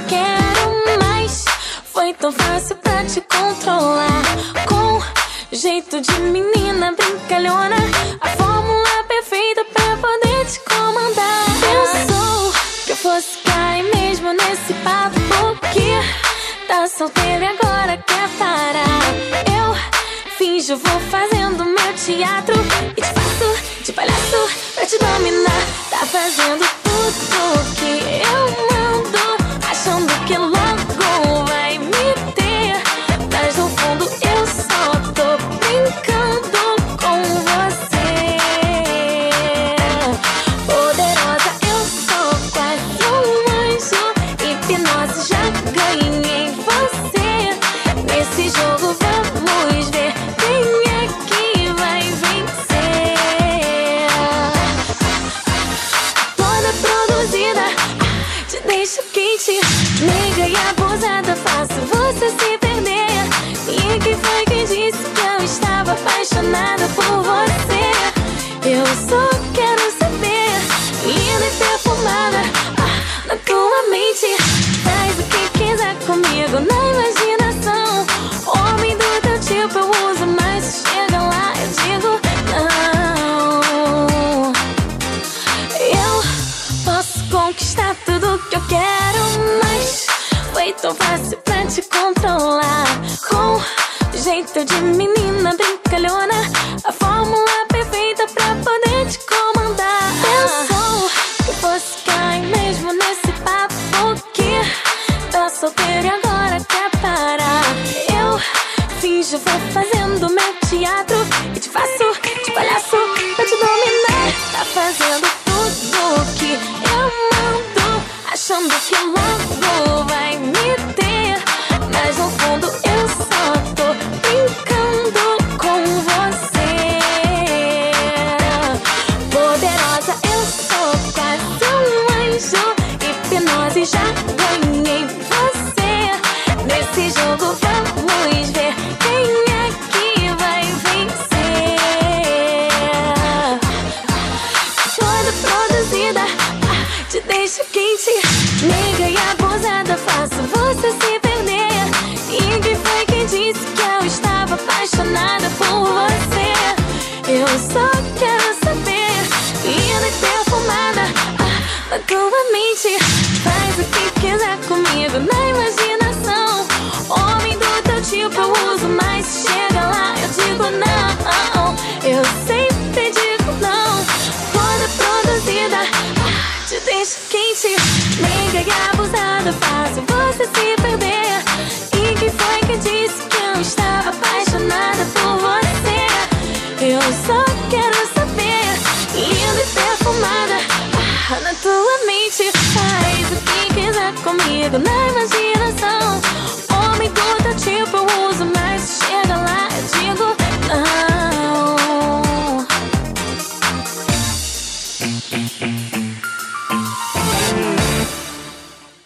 quero mais. Foi tão fácil pra te controlar, com jeito de menina brincalhona, a fórmula perfeita pra poder te comandar. Pensou que eu fosse cair mesmo nesse papo, porque tá solteira e agora quer parar. Eu finjo, vou fazendo meu teatro e te faço de palhaço pra te dominar. Tá fazendo tudo que eu mando, achando que logo vai me ter, mas no fundo eu só tô brincando com você. Poderosa, eu sou quase um anjo, hipnose já ganhei você. Nesse jogo vamos ver quem é que vai vencer. Toda produzida, te deixo quente, nega e abusada, faço você se perder. E quem foi que disse que eu estava apaixonada por você? Eu só quero saber, linda e perfumada, na tua mente, faz o que quiser comigo na imaginação. Homem do teu tipo eu uso, mas se chega lá eu digo não. Eu posso conquistar tudo que eu quero, mas foi tão fácil pra te controlar, com jeito de menina brincalhona, a fórmula perfeita pra poder te comandar. Pensou que fosse cair mesmo nesse papo, porque tá solteira e agora quer parar. Eu finjo, vou fazendo meu teatro e te faço de palhaço pra te dominar. Tá fazendo tudo que eu mando, achando que logo vai me ter, mas no fundo eu só tô brincando com você. Poderosa, eu sou quase um anjo, hipnose já ganhei você. Nesse jogo vamos ver quem é que vai vencer. Toda produzida, te deixo quente, nega e abusada, faço você se perder. E quem foi que disse que eu estava apaixonada por você? Eu só quero saber, linda e perfumada, na tua mente, faz o que quiser comigo na imaginação. Homem do teu tipo eu uso, mas se chega lá eu digo não. Eu sempre digo não. Toda produzida, te deixo quente, nega e abusada, faço você se perder. E quem foi que disse que eu estava apaixonada por você? Eu só quero saber, linda e perfumada, na tua mente, faz o que quiser comigo na imaginação.